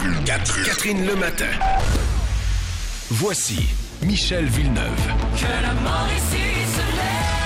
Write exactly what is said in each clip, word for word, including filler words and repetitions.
Catherine, Catherine le matin. Voici Michel Villeneuve. Que la Mauricie se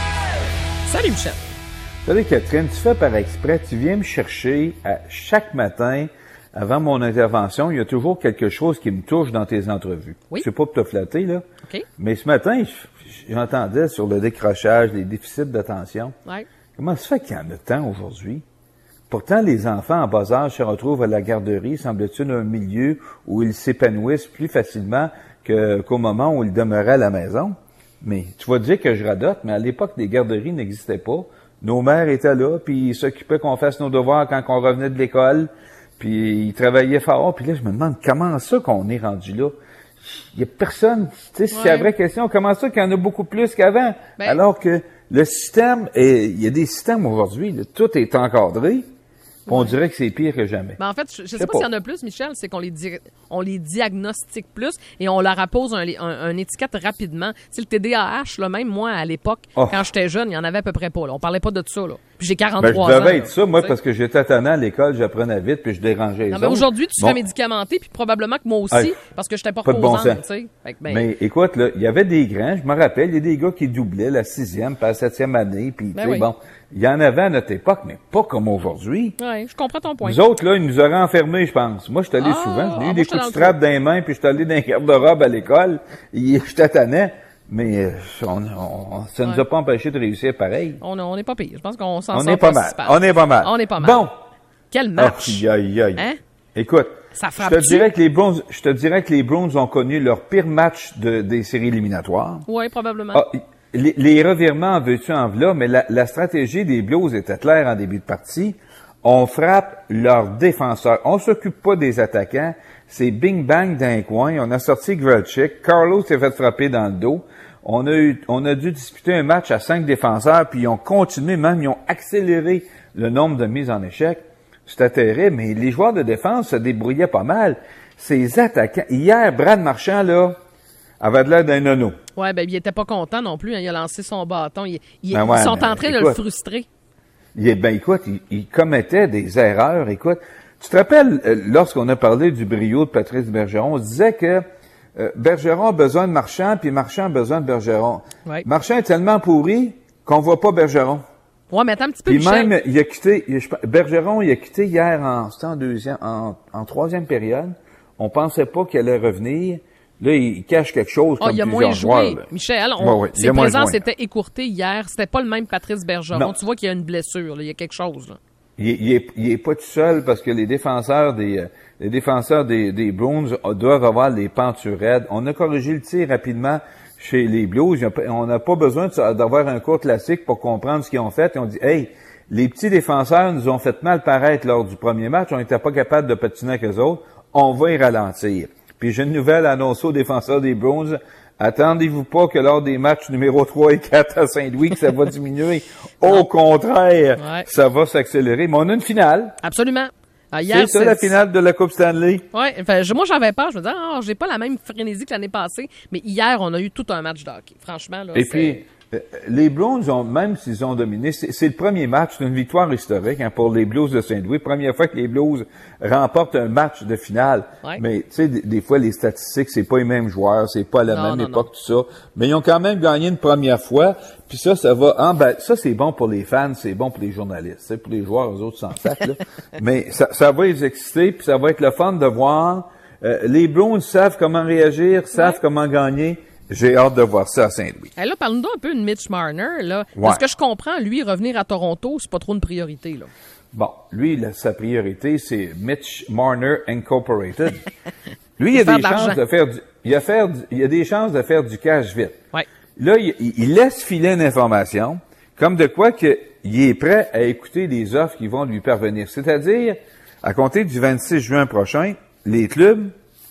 lève. Salut Michel. Salut Catherine, tu fais par exprès, tu viens me chercher à chaque matin, avant mon intervention, il y a toujours quelque chose qui me touche dans tes entrevues. Oui. C'est pas pour te flatter, là. OK. Mais ce matin, j'entendais sur le décrochage, les déficits d'attention. Ouais. Comment ça fait qu'il y en a tant aujourd'hui? Pourtant, les enfants en bas âge se retrouvent à la garderie, semble-t-il, un milieu où ils s'épanouissent plus facilement que, qu'au moment où ils demeuraient à la maison. Mais tu vas dire que je radote, mais à l'époque, les garderies n'existaient pas. Nos mères étaient là, puis ils s'occupaient qu'on fasse nos devoirs quand on revenait de l'école, puis ils travaillaient fort. Puis là, je me demande comment ça qu'on est rendu là. Il y a personne, tu sais, Ouais. c'est la vraie question. Comment ça qu'il y en a beaucoup plus qu'avant? Ben, Alors que le système, est, il y a des systèmes aujourd'hui, là, tout est encadré. On dirait que c'est pire que jamais. Ben en fait, je ne sais C'est pas, pas. s'il y en a plus, Michel, c'est qu'on les di- on les diagnostique plus et on leur appose un, un, un étiquette rapidement. C'est le T D A H, là, même moi, à l'époque, Oh. quand j'étais jeune, il y en avait à peu près pas. Là. On parlait pas de ça. Là. Puis j'ai Ben, je quarante-trois ans. devais là, être ça, moi, tu sais. parce que j'étais tannant à l'école, j'apprenais vite, puis je dérangeais les Non, mais autres. aujourd'hui, tu Bon. serais médicamenté, puis probablement que moi aussi, Hey, parce que j'étais pas pas de bon reposante, sens. tu sais. Fait que, ben, Mais écoute, là, il y avait des grands, je me rappelle, il y a des gars qui doublaient la sixième, pas la septième année, puis Ben tu sais, oui. bon, il y en avait à notre époque, mais pas comme aujourd'hui. ouais, je comprends ton point. Nous autres, là, ils nous auraient enfermés, je pense. Moi, je suis allé Ah, souvent, j'ai ah, eu moi, des j'étais coups de dans le strap dans les mains, puis je suis allé dans les garde-robe à l'école, et j'étais tannant, mais euh, on, on, ça nous Ouais. a pas empêché de réussir pareil. On on n'est pas pire. Je pense qu'on s'en On sort est pas si mal, mal. on est pas mal. On est pas mal. Bon. Quel match! Aïe, aïe, aïe. Hein? Écoute, Ça je te frappe-tu? dirais que les Browns, je te dirais que les Browns ont connu leur pire match de, des séries éliminatoires. Oui, probablement. Ah, les, les revirements en veux-tu en v'là, mais la, la stratégie des Blues était claire en début de partie. On frappe leurs défenseurs. On s'occupe pas des attaquants. C'est bing-bang d'un coin. On a sorti Grudchick. Carlos s'est fait frapper dans le dos. On a eu, on a dû disputer un match à cinq défenseurs, puis ils ont continué, même ils ont accéléré le nombre de mises en échec. C'était terrible, mais les joueurs de défense se débrouillaient pas mal. Ces attaquants, hier, Brad Marchand, là, avait de l'air d'un nono. Ouais, ben, il était pas content non plus. Hein. Il a lancé son bâton. Il- il- Ben ouais, ils sont mais en train de le écoute. frustrer. Il, ben écoute, il, il commettait des erreurs. Écoute, tu te rappelles, euh, lorsqu'on a parlé du brio de Patrice Bergeron, on se disait que euh, Bergeron a besoin de Marchand, puis Marchand a besoin de Bergeron. Ouais. Marchand est tellement pourri qu'on voit pas Bergeron. Ouais, mais attends un petit peu, Puis Michel. même, il a quitté, il- je- Bergeron, il a quitté hier en, c'était en deuxième, en, en troisième période. On pensait pas qu'il allait revenir. Là, il cache quelque chose Ah, comme il a plusieurs moins joueurs, joué. là. Michel, on, Ouais, ouais, il ses a moins présences joué. étaient écourtées hier. C'était pas le même Patrice Bergeron. Non. Tu vois qu'il y a une blessure. Là. Il y a quelque chose. Là. Il, est- il, est, il est pas tout seul parce que les défenseurs des euh, les défenseurs des, des Bruins euh, doivent avoir les pentures raides. On a corrigé le tir rapidement chez les Blues. Il y a pas- On n'a pas besoin de- d'avoir un cours classique pour comprendre ce qu'ils ont fait. Ils ont dit, hey, les petits défenseurs nous ont fait mal paraître lors du premier match. On n'était pas capable de patiner avec eux autres. On va y ralentir. Puis j'ai une nouvelle annoncée aux défenseurs des Bruins. Attendez-vous pas que lors des matchs numéro trois et quatre à Saint-Louis, que ça va diminuer. Au contraire, Ouais. ça va s'accélérer. Mais on a une finale. Absolument. Ah, hier, C'est ça la finale de la Coupe Stanley. Ouais, enfin, je- moi, j'avais peur. Je me disais, ah, j'ai pas la même frénésie que l'année passée. Mais hier, on a eu tout un match de hockey. Franchement, là. Et c'est- puis, euh, les Blues ont, même s'ils ont dominé, c'est c'est le premier match, c'est une victoire historique hein, pour les Blues de Saint-Louis. Première fois que les Blues remportent un match de finale. Ouais. Mais tu sais, des, des fois les statistiques, c'est pas les mêmes joueurs, c'est pas à la Non, même non, époque, tout ça. Mais ils ont quand même gagné une première fois. Puis ça, ça va en bas. Ça, c'est bon pour les fans, c'est bon pour les journalistes. C'est pour les joueurs, eux autres s'en sacent, là. Mais ça, ça va les exciter, puis ça va être le fun de voir. Euh, les Blues savent comment réagir, savent Ouais. comment gagner. J'ai hâte de voir ça à Saint-Louis. Hey, là, parle-nous donc un peu de Mitch Marner. Là. Ouais. Ce que je comprends, lui, revenir à Toronto, c'est pas trop une priorité. Là. Bon, lui, là, sa priorité, c'est Mitch Marner Incorporated. Lui, il a Faire des de l'argent. chances de faire du, il a faire du- il a des chances de faire du cash vite. Ouais. Là, il, il laisse filer une information, comme de quoi que il est prêt à écouter les offres qui vont lui parvenir. C'est-à-dire, à compter du vingt-six juin prochain, les clubs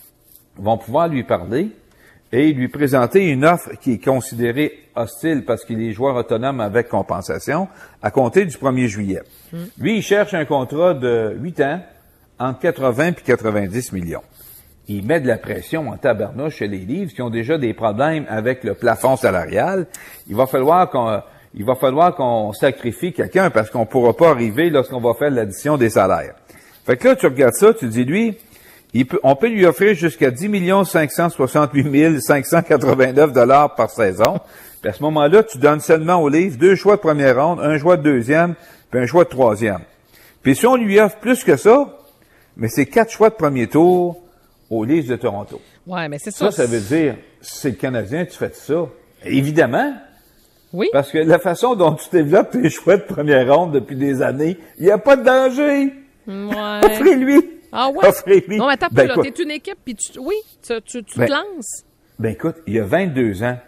vont pouvoir lui parler et lui présenter une offre qui est considérée hostile parce qu'il est joueur autonome avec compensation à compter du premier juillet. Lui, il cherche un contrat de huit ans entre quatre-vingts et quatre-vingt-dix millions. Il met de la pression en tabarnouche chez les Leafs qui ont déjà des problèmes avec le plafond salarial. Il va falloir qu'on, il va falloir qu'on sacrifie quelqu'un parce qu'on pourra pas arriver lorsqu'on va faire l'addition des salaires. Fait que là, tu regardes ça, tu dis, lui, il peut, on peut lui offrir jusqu'à dix millions cinq cent soixante-huit mille cinq cent quatre-vingt-neuf dollars par saison. Puis à ce moment-là, tu donnes seulement au livre deux choix de première ronde, un choix de deuxième, puis un choix de troisième. Puis si on lui offre plus que ça, mais c'est quatre choix de premier tour au livre de Toronto. Ouais, mais c'est ça. Ça, ça veut dire, c'est le Canadien, tu fais ça. Évidemment. Oui. Parce que la façon dont tu développes tes choix de première ronde depuis des années, il n'y a pas de danger. Ouais. Offrez-lui. Ah ouais? Offrez-lui. Non, mais attends, Ben, là, écoute, t'es une équipe, puis tu, oui, tu, tu, tu Ben, te lances. Ben écoute, il a vingt-deux ans.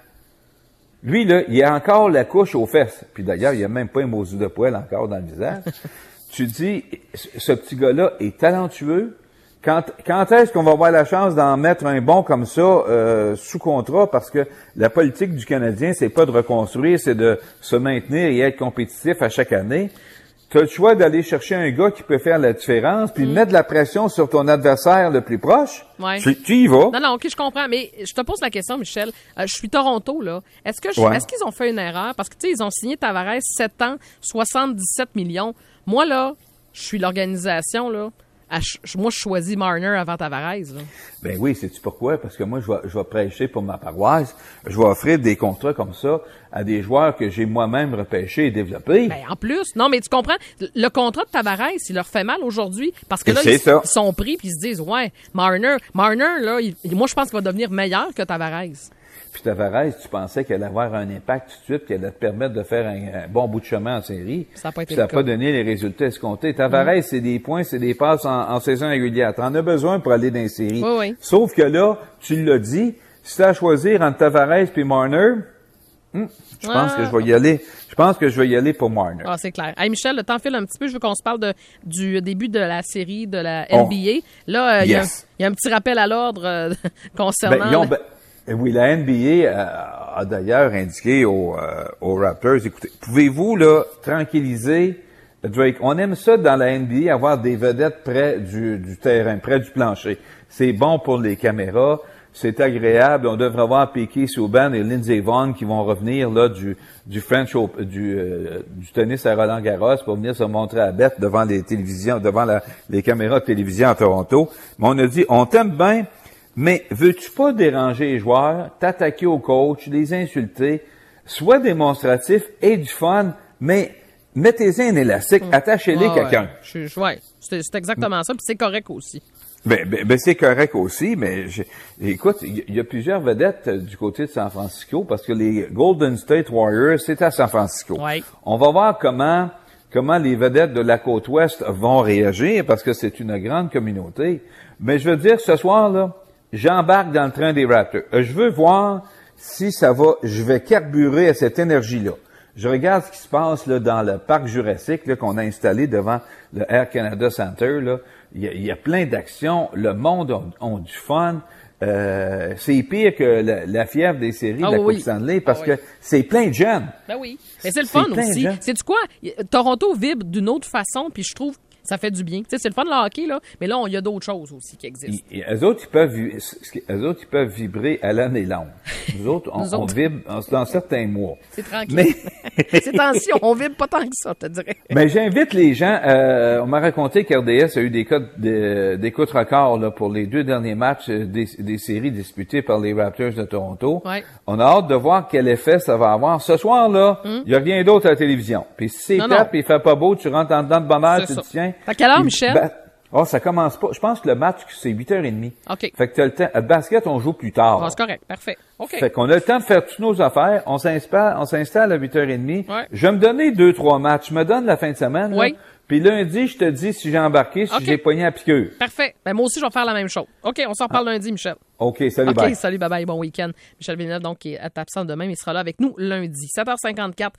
Lui, là, il a encore la couche aux fesses. Puis d'ailleurs, il a même pas un morceau de poêle encore dans le visage. Tu dis, ce petit gars-là est talentueux. Quand, quand est-ce qu'on va avoir la chance d'en mettre un bon comme ça euh, sous contrat? Parce que la politique du Canadien, c'est pas de reconstruire, c'est de se maintenir et être compétitif à chaque année. Tu as le choix d'aller chercher un gars qui peut faire la différence, puis Mm. mettre de la pression sur ton adversaire le plus proche. Ouais. Tu, tu y vas. Non, non, OK, je comprends, mais je te pose la question, Michel. Euh, je suis Toronto, là. Est-ce que je- Ouais. est-ce qu'ils ont fait une erreur? Parce que, tu sais, ils ont signé Tavares sept ans, soixante-dix-sept millions. Moi, là, je suis l'organisation, là. À ch- moi, je choisis Marner avant Tavares, là. Ben oui, sais-tu pourquoi? Parce que moi, je vais, je vais prêcher pour ma paroisse. Je vais offrir des contrats comme ça à des joueurs que j'ai moi-même repêchés et développés. Ben, en plus, non, mais tu comprends, le contrat de Tavares, il leur fait mal aujourd'hui, parce que Et là, c'est ils, ça. ils sont pris, puis ils se disent, ouais, Marner, Marner, là, il- moi, je pense qu'il va devenir meilleur que Tavares. Puis Tavares, tu pensais qu'elle allait avoir un impact tout de suite, qu'elle allait te permettre de faire un, un bon bout de chemin en série. Ça a pas été Puis ça le n'a cas. pas donné les résultats escomptés. Tavares, c'est des points, c'est des passes en, en saison régulière. Tu en as besoin pour aller dans les séries. Oui, oui. Sauf que là, tu l'as dit, si tu as à choisir entre Tavares et Marner, hum, je pense Ah. que je vais y aller. Je pense que je vais y aller pour Marner. Ah, c'est clair. Hey, Michel, le temps file un petit peu. Je veux qu'on se parle de, du début de la série de la Oh. N B A. Là, euh, il y a un- Yes. il y, a un petit rappel à l'ordre euh, concernant... Ben, ils ont- le- ben, oui, la N B A a, a d'ailleurs indiqué aux, euh, aux Raptors, écoutez, pouvez-vous là tranquilliser Drake? On aime ça dans la N B A, avoir des vedettes près du, du terrain, près du plancher. C'est bon pour les caméras, c'est agréable. On devrait avoir Piqué Souban et Lindsey Vonn qui vont revenir là du, du French Open, du, euh, du tennis à Roland Garros pour venir se montrer à bête devant les télévisions, devant la, les caméras de télévision à Toronto. Mais on a dit, on t'aime bien, mais veux-tu pas déranger les joueurs, t'attaquer au coach, les insulter, sois démonstratif et du fun, mais mettez-y un élastique, attachez-les Ouais, quelqu'un. ouais. Je- je- ouais, c'est c'est exactement ça, puis c'est correct aussi. Ben, ben, ben, c'est correct aussi, mais je- écoute, il y, y a plusieurs vedettes euh, du côté de San Francisco parce que les Golden State Warriors, c'est à San Francisco. Ouais. On va voir comment comment les vedettes de la côte ouest vont réagir parce que c'est une grande communauté. Mais je veux dire, ce soir là, j'embarque dans le train des Raptors. Euh, Je veux voir si ça va, je vais carburer à cette énergie-là. Je regarde ce qui se passe là, dans le parc Jurassique là, qu'on a installé devant le Air Canada Center. Là. Il, y a, il y a plein d'actions. Le monde a, a du fun. Euh, c'est pire que la, la fièvre des séries Ah de la oui. Coupe Stanley parce Ah oui. que c'est plein de jeunes. Ben oui. Mais c'est le C'est fun plein de aussi. gens. C'est-tu quoi? Y- Toronto vibre d'une autre façon, puis je trouve que ça fait du bien. Tu sais, c'est le fun le hockey, là, mais là, il y a d'autres choses aussi qui existent. Ils, eux autres, ils peuvent, vi- ce qui- eux autres, ils peuvent vibrer à l'année longue. Nous autres, on, Nous on autres. vibre en- dans certains mois. C'est tranquille. Mais, Ces temps-ci, on vibre pas tant que ça, je te dirais. mais j'invite les gens, euh, on m'a raconté qu'R D S a eu des codes de- d'écoute record là, pour les deux derniers matchs euh, des, des séries disputées par les Raptors de Toronto. Ouais. On a hâte de voir quel effet ça va avoir. Ce soir-là, il y a rien d'autre à la télévision. Puis si c'est Non, plate non. et il fait pas beau, tu rentres en dedans de bonne heure, C'est tu ça. te tiens. À quelle heure, Puis, Michel? ben, oh, ça commence pas. Je pense que le match, c'est huit heures trente. OK. Fait que t'as le temps. À basket, on joue plus tard. Ah, c'est correct. Parfait. OK. Fait qu'on a le temps de faire toutes nos affaires. On s'installe, on s'installe à huit heures trente. Ouais. Je vais me donner deux, trois matchs. Je me donne la fin de semaine. là. Oui. Puis lundi, je te dis si j'ai embarqué, si OK. j'ai pogné à piqûre. Parfait. Ben, moi aussi, je vais faire la même chose. OK, on s'en reparle lundi, Michel. OK, salut, OK, bye. salut, bye bye, bon week-end. Michel Villeneuve, donc, qui est absent demain, mais il sera là avec nous lundi. sept heures cinquante-quatre,